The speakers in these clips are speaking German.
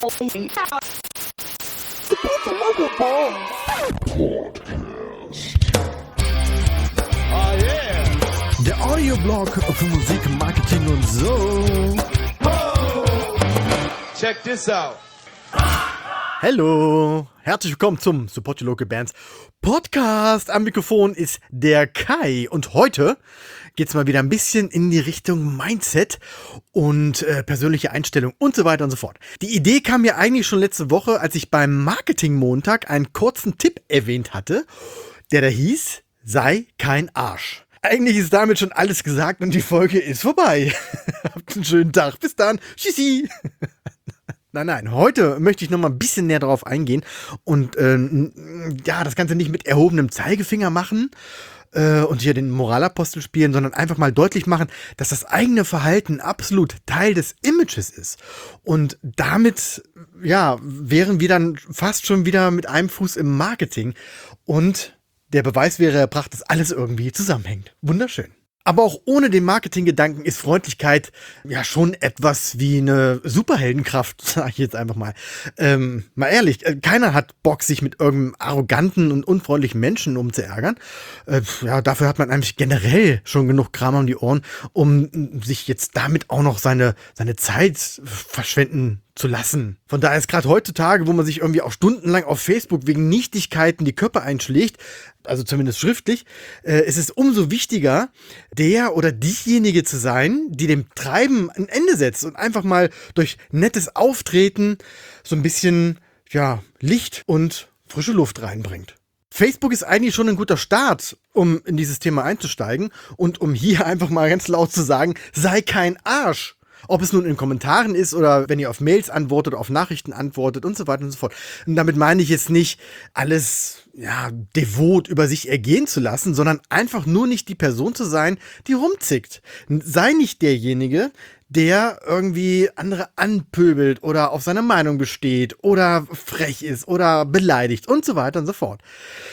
Der Audioblog für Musik, Marketing und so. Check this out. Hallo, herzlich willkommen zum Support Your Local Bands Podcast. Am Mikrofon ist der Kai und heute geht's mal wieder ein bisschen in die Richtung Mindset und persönliche Einstellung und so weiter und so fort. Die Idee kam mir eigentlich schon letzte Woche, als ich beim Marketing-Montag einen kurzen Tipp erwähnt hatte, der da hieß, sei kein Arsch. Eigentlich ist damit schon alles gesagt und die Folge ist vorbei. Habt einen schönen Tag. Bis dann. Tschüssi. Nein, heute möchte ich noch mal ein bisschen näher drauf eingehen und das Ganze nicht mit erhobenem Zeigefinger machen und hier den Moralapostel spielen, sondern einfach mal deutlich machen, dass das eigene Verhalten absolut Teil des Images ist. Und damit, wären wir dann fast schon wieder mit einem Fuß im Marketing und der Beweis wäre erbracht, dass alles irgendwie zusammenhängt. Wunderschön. Aber auch ohne den Marketinggedanken ist Freundlichkeit ja schon etwas wie eine Superheldenkraft, sage ich jetzt einfach mal. Mal ehrlich, keiner hat Bock, sich mit irgendeinem arroganten und unfreundlichen Menschen umzuärgern. Dafür hat man eigentlich generell schon genug Kram um die Ohren, um sich jetzt damit auch noch seine Zeit verschwenden zu lassen. Von daher ist gerade heutzutage, wo man sich irgendwie auch stundenlang auf Facebook wegen Nichtigkeiten die Köpfe einschlägt, also zumindest schriftlich, ist es umso wichtiger, der oder diejenige zu sein, die dem Treiben ein Ende setzt und einfach mal durch nettes Auftreten so ein bisschen, Licht und frische Luft reinbringt. Facebook ist eigentlich schon ein guter Start, um in dieses Thema einzusteigen und um hier einfach mal ganz laut zu sagen, sei kein Arsch. Ob es nun in Kommentaren ist oder wenn ihr auf Mails antwortet, auf Nachrichten antwortet und so weiter und so fort. Und damit meine ich jetzt nicht, alles devot über sich ergehen zu lassen, sondern einfach nur nicht die Person zu sein, die rumzickt. Sei nicht derjenige, der irgendwie andere anpöbelt oder auf seiner Meinung besteht oder frech ist oder beleidigt und so weiter und so fort.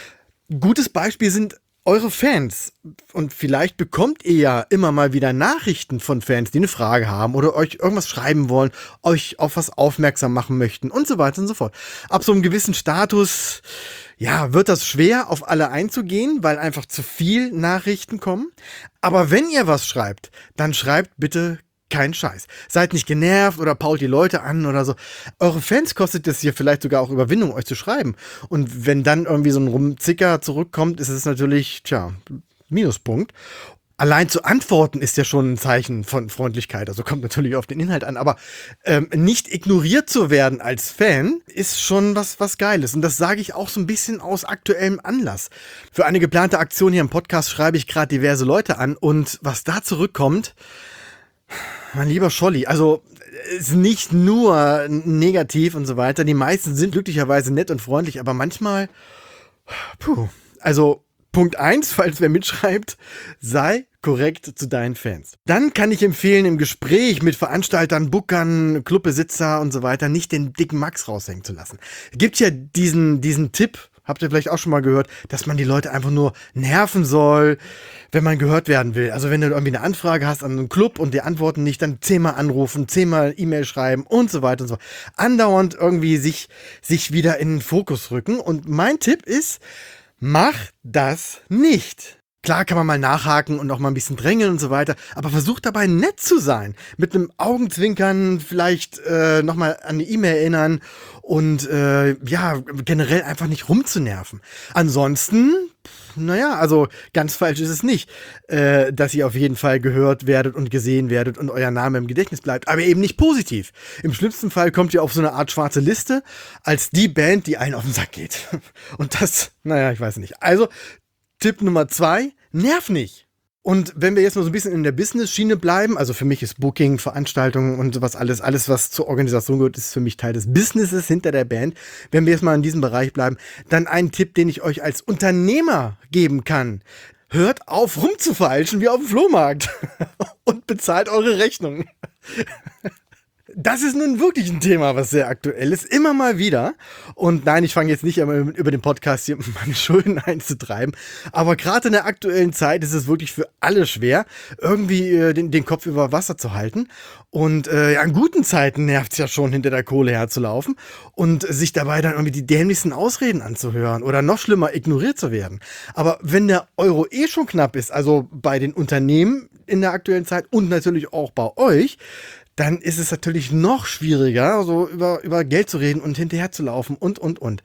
Gutes Beispiel sind eure Fans. Und vielleicht bekommt ihr ja immer mal wieder Nachrichten von Fans, die eine Frage haben oder euch irgendwas schreiben wollen, euch auf was aufmerksam machen möchten und so weiter und so fort. Ab so einem gewissen Status, wird das schwer, auf alle einzugehen, weil einfach zu viel Nachrichten kommen. Aber wenn ihr was schreibt, dann schreibt bitte kein Scheiß. Seid nicht genervt oder pault die Leute an oder so. Eure Fans kostet es hier vielleicht sogar auch Überwindung, euch zu schreiben. Und wenn dann irgendwie so ein Rumzicker zurückkommt, ist es natürlich, Minuspunkt. Allein zu antworten ist ja schon ein Zeichen von Freundlichkeit. Also kommt natürlich auf den Inhalt an. Aber nicht ignoriert zu werden als Fan ist schon was Geiles. Und das sage ich auch so ein bisschen aus aktuellem Anlass. Für eine geplante Aktion hier im Podcast schreibe ich gerade diverse Leute an. Und was da zurückkommt, mein lieber Scholli, also ist nicht nur negativ und so weiter. Die meisten sind glücklicherweise nett und freundlich, aber manchmal, also Punkt 1, falls wer mitschreibt, sei korrekt zu deinen Fans. Dann kann ich empfehlen, im Gespräch mit Veranstaltern, Bookern, Clubbesitzer und so weiter nicht den dicken Max raushängen zu lassen. Es gibt ja diesen Tipp, habt ihr vielleicht auch schon mal gehört, dass man die Leute einfach nur nerven soll, wenn man gehört werden will. Also wenn du irgendwie eine Anfrage hast an einen Club und die antworten nicht, dann 10-mal anrufen, 10-mal E-Mail schreiben und so weiter und so fort. Andauernd irgendwie sich wieder in den Fokus rücken. Und mein Tipp ist, mach das nicht. Klar kann man mal nachhaken und auch mal ein bisschen drängeln und so weiter, aber versucht dabei nett zu sein. Mit einem Augenzwinkern vielleicht nochmal an die E-Mail erinnern und generell einfach nicht rumzunerven. Ansonsten, also ganz falsch ist es nicht, dass ihr auf jeden Fall gehört werdet und gesehen werdet und euer Name im Gedächtnis bleibt, aber eben nicht positiv. Im schlimmsten Fall kommt ihr auf so eine Art schwarze Liste als die Band, die einen auf den Sack geht. Und das, ich weiß nicht. Also Tipp Nummer 2, nerv nicht. Und wenn wir jetzt noch so ein bisschen in der Business-Schiene bleiben, also für mich ist Booking, Veranstaltungen und sowas alles was zur Organisation gehört, ist für mich Teil des Businesses hinter der Band. Wenn wir jetzt mal in diesem Bereich bleiben, dann ein Tipp, den ich euch als Unternehmer geben kann. Hört auf rumzufeilschen wie auf dem Flohmarkt und bezahlt eure Rechnungen. Das ist nun wirklich ein Thema, was sehr aktuell ist, immer mal wieder. Und nein, ich fange jetzt nicht an, über den Podcast hier meine Schulden einzutreiben. Aber gerade in der aktuellen Zeit ist es wirklich für alle schwer, irgendwie den Kopf über Wasser zu halten. Und ja, in guten Zeiten nervt es ja schon, hinter der Kohle herzulaufen und sich dabei dann irgendwie die dämlichsten Ausreden anzuhören oder noch schlimmer, ignoriert zu werden. Aber wenn der Euro eh schon knapp ist, also bei den Unternehmen in der aktuellen Zeit und natürlich auch bei euch, dann ist es natürlich noch schwieriger, so über Geld zu reden und hinterher zu laufen und.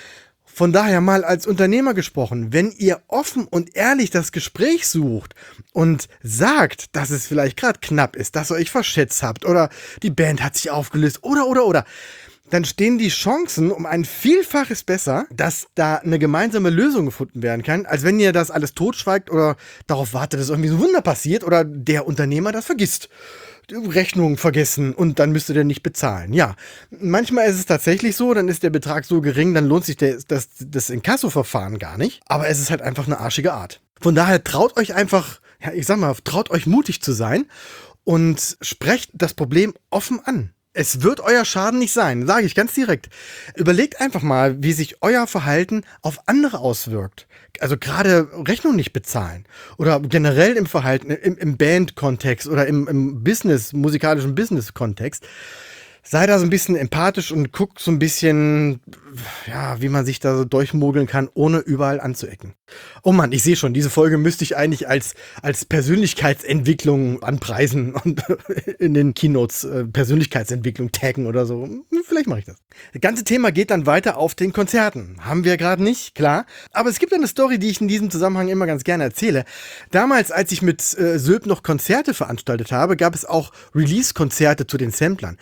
Von daher mal als Unternehmer gesprochen, wenn ihr offen und ehrlich das Gespräch sucht und sagt, dass es vielleicht gerade knapp ist, dass ihr euch verschätzt habt oder die Band hat sich aufgelöst oder, dann stehen die Chancen um ein Vielfaches besser, dass da eine gemeinsame Lösung gefunden werden kann, als wenn ihr das alles totschweigt oder darauf wartet, dass irgendwie so ein Wunder passiert oder der Unternehmer das vergisst. Rechnung vergessen und dann müsst ihr den nicht bezahlen. Ja, manchmal ist es tatsächlich so, dann ist der Betrag so gering, dann lohnt sich das Inkasso-Verfahren gar nicht. Aber es ist halt einfach eine arschige Art. Von daher traut euch einfach, ja, ich sag mal, traut euch mutig zu sein und sprecht das Problem offen an. Es wird euer Schaden nicht sein, sage ich ganz direkt. Überlegt einfach mal, wie sich euer Verhalten auf andere auswirkt. Also gerade Rechnung nicht bezahlen oder generell im Verhalten, im Band-Kontext oder im Business, musikalischen Business-Kontext. Sei da so ein bisschen empathisch und guck so ein bisschen, ja, wie man sich da so durchmogeln kann, ohne überall anzuecken. Oh Mann, ich sehe schon, diese Folge müsste ich eigentlich als Persönlichkeitsentwicklung anpreisen und in den Keynotes Persönlichkeitsentwicklung taggen oder so. Vielleicht mache ich das. Das ganze Thema geht dann weiter auf den Konzerten. Haben wir gerade nicht, klar. Aber es gibt eine Story, die ich in diesem Zusammenhang immer ganz gerne erzähle. Damals, als ich mit Sylp noch Konzerte veranstaltet habe, gab es auch Release-Konzerte zu den Samplern.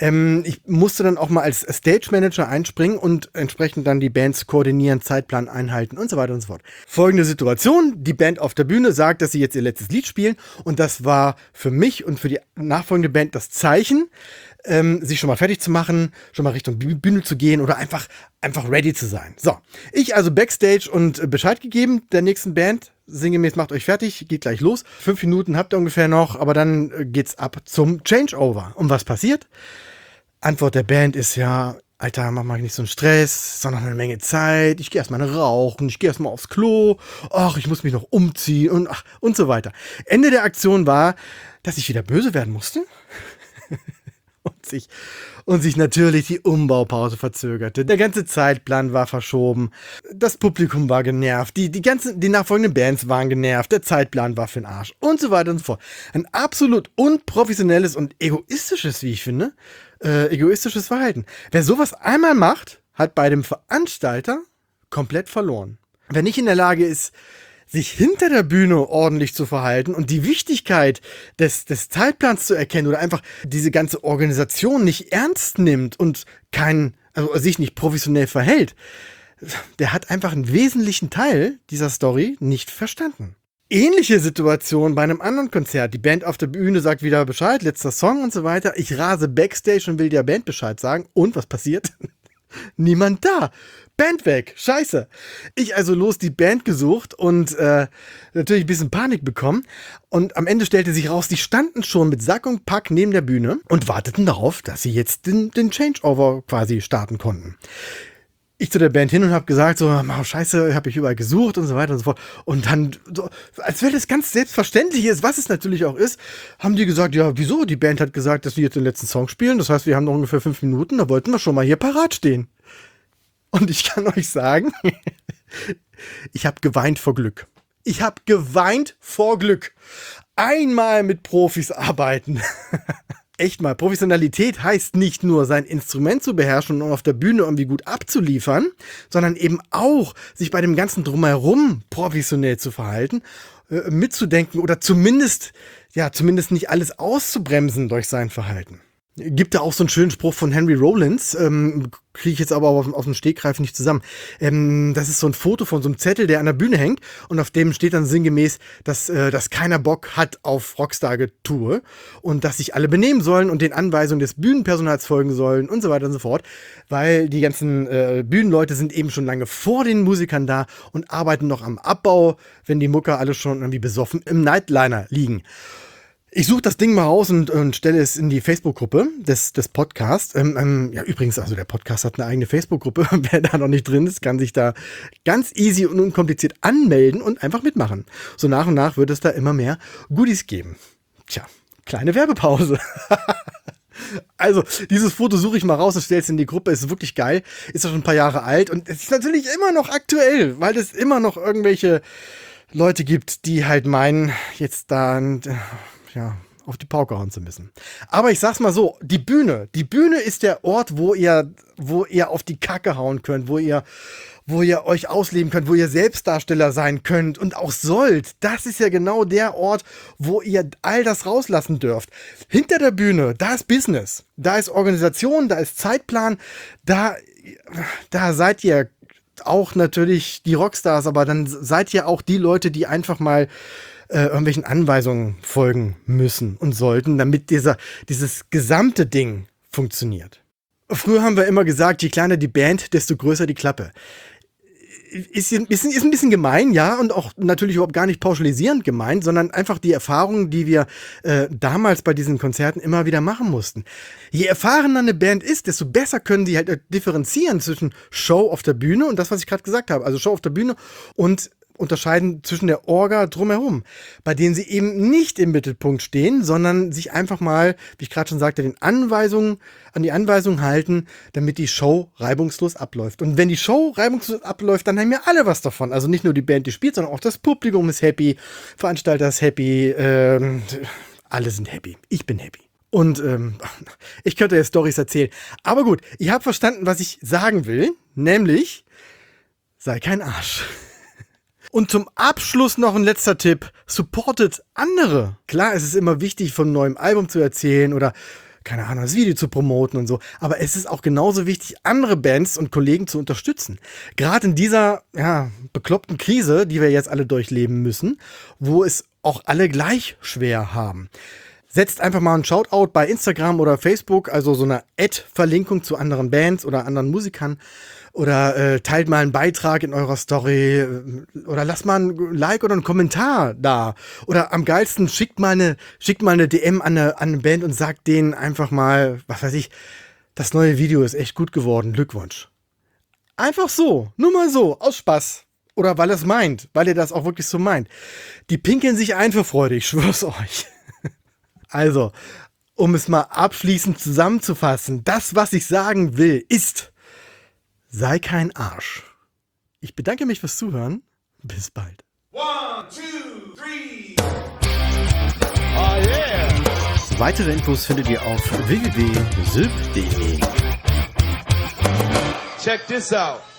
Ich musste dann auch mal als Stage Manager einspringen und entsprechend dann die Bands koordinieren, Zeitplan einhalten und so weiter und so fort. Folgende Situation, die Band auf der Bühne sagt, dass sie jetzt ihr letztes Lied spielen und das war für mich und für die nachfolgende Band das Zeichen, sich schon mal fertig zu machen, schon mal Richtung Bühne zu gehen oder einfach ready zu sein. So, ich also Backstage und Bescheid gegeben der nächsten Band, sinngemäß macht euch fertig, geht gleich los. 5 Minuten habt ihr ungefähr noch, aber dann geht's ab zum Changeover. Und was passiert? Antwort der Band ist ja, Alter, mach mal nicht so einen Stress, sondern eine Menge Zeit. Ich gehe erstmal rauchen, ich gehe erstmal aufs Klo. Ach, ich muss mich noch umziehen und so weiter. Ende der Aktion war, dass ich wieder böse werden musste. Und sich natürlich die Umbaupause verzögerte. Der ganze Zeitplan war verschoben. Das Publikum war genervt. Die nachfolgenden Bands waren genervt. Der Zeitplan war für den Arsch. Und so weiter und so fort. Ein absolut unprofessionelles und egoistisches, wie ich finde, egoistisches Verhalten. Wer sowas einmal macht, hat bei dem Veranstalter komplett verloren. Wer nicht in der Lage ist, sich hinter der Bühne ordentlich zu verhalten und die Wichtigkeit des Zeitplans zu erkennen oder einfach diese ganze Organisation nicht ernst nimmt und sich nicht professionell verhält, der hat einfach einen wesentlichen Teil dieser Story nicht verstanden. Ähnliche Situation bei einem anderen Konzert. Die Band auf der Bühne sagt wieder Bescheid, letzter Song und so weiter. Ich rase Backstage und will der Band Bescheid sagen. Und was passiert? Niemand da. Band weg. Scheiße. Ich also los die Band gesucht und natürlich ein bisschen Panik bekommen. Und am Ende stellte sich raus, die standen schon mit Sack und Pack neben der Bühne und warteten darauf, dass sie jetzt den Changeover quasi starten konnten. Ich zu der Band hin und habe gesagt, so, scheiße, habe ich überall gesucht und so weiter und so fort. Und dann, so, als wenn das ganz selbstverständlich ist, was es natürlich auch ist, haben die gesagt, ja, wieso? Die Band hat gesagt, dass wir jetzt den letzten Song spielen. Das heißt, wir haben noch ungefähr 5 Minuten, da wollten wir schon mal hier parat stehen. Und ich kann euch sagen, ich habe geweint vor Glück. Ich habe geweint vor Glück. Einmal mit Profis arbeiten. Echt mal, Professionalität heißt nicht nur, sein Instrument zu beherrschen und auf der Bühne irgendwie gut abzuliefern, sondern eben auch, sich bei dem ganzen Drumherum professionell zu verhalten, mitzudenken oder zumindest nicht alles auszubremsen durch sein Verhalten. Gibt da auch so einen schönen Spruch von Henry Rollins, kriege ich jetzt aber aus dem Stegreif nicht zusammen. Das ist so ein Foto von so einem Zettel, der an der Bühne hängt und auf dem steht dann sinngemäß, dass keiner Bock hat auf Rockstar-Getue und dass sich alle benehmen sollen und den Anweisungen des Bühnenpersonals folgen sollen und so weiter und so fort, weil die ganzen Bühnenleute sind eben schon lange vor den Musikern da und arbeiten noch am Abbau, wenn die Mucker alle schon irgendwie besoffen im Nightliner liegen. Ich suche das Ding mal raus und stelle es in die Facebook-Gruppe des Podcasts. Ja, übrigens, also der Podcast hat eine eigene Facebook-Gruppe. Wer da noch nicht drin ist, kann sich da ganz easy und unkompliziert anmelden und einfach mitmachen. So nach und nach wird es da immer mehr Goodies geben. Tja, kleine Werbepause. Also, dieses Foto suche ich mal raus und stelle es in die Gruppe. Ist wirklich geil. Ist ja schon ein paar Jahre alt und es ist natürlich immer noch aktuell, weil es immer noch irgendwelche Leute gibt, die halt meinen, jetzt da auf die Pauke hauen zu müssen. Aber ich sag's mal so, die Bühne ist der Ort, wo ihr auf die Kacke hauen könnt, wo ihr euch ausleben könnt, wo ihr Selbstdarsteller sein könnt und auch sollt. Das ist ja genau der Ort, wo ihr all das rauslassen dürft. Hinter der Bühne, da ist Business, da ist Organisation, da ist Zeitplan, da seid ihr auch natürlich die Rockstars, aber dann seid ihr auch die Leute, die einfach mal irgendwelchen Anweisungen folgen müssen und sollten, damit dieses gesamte Ding funktioniert. Früher haben wir immer gesagt, je kleiner die Band, desto größer die Klappe. Ist ein bisschen gemein, ja, und auch natürlich überhaupt gar nicht pauschalisierend gemeint, sondern einfach die Erfahrungen, die wir damals bei diesen Konzerten immer wieder machen mussten. Je erfahrener eine Band ist, desto besser können die halt differenzieren zwischen Show auf der Bühne und das, was ich gerade gesagt habe, also Show auf der Bühne und unterscheiden zwischen der Orga drumherum, bei denen sie eben nicht im Mittelpunkt stehen, sondern sich einfach mal, wie ich gerade schon sagte, an die Anweisungen halten, damit die Show reibungslos abläuft. Und wenn die Show reibungslos abläuft, dann haben ja alle was davon. Also nicht nur die Band, die spielt, sondern auch das Publikum ist happy, Veranstalter ist happy, alle sind happy. Ich bin happy. Und ich könnte jetzt Storys erzählen. Aber gut, ihr habt verstanden, was ich sagen will, nämlich sei kein Arsch. Und zum Abschluss noch ein letzter Tipp. Supportet andere. Klar, es ist immer wichtig, von einem neuen Album zu erzählen oder, keine Ahnung, das Video zu promoten und so. Aber es ist auch genauso wichtig, andere Bands und Kollegen zu unterstützen. Gerade in dieser, bekloppten Krise, die wir jetzt alle durchleben müssen, wo es auch alle gleich schwer haben. Setzt einfach mal einen Shoutout bei Instagram oder Facebook, also so eine Ad-Verlinkung zu anderen Bands oder anderen Musikern. Oder teilt mal einen Beitrag in eurer Story oder lasst mal ein Like oder einen Kommentar da. Oder am geilsten schickt mal eine DM an eine Band und sagt denen einfach mal, was weiß ich, das neue Video ist echt gut geworden, Glückwunsch. Einfach so, nur mal so, aus Spaß. Oder weil er es meint, weil ihr das auch wirklich so meint. Die pinkeln sich ein für Freude, ich schwör's euch. Also, um es mal abschließend zusammenzufassen, das, was ich sagen will, ist: Sei kein Arsch. Ich bedanke mich fürs Zuhören. Bis bald. 1, 2, 3. Oh yeah. Weitere Infos findet ihr auf www.sylp.de. Check this out.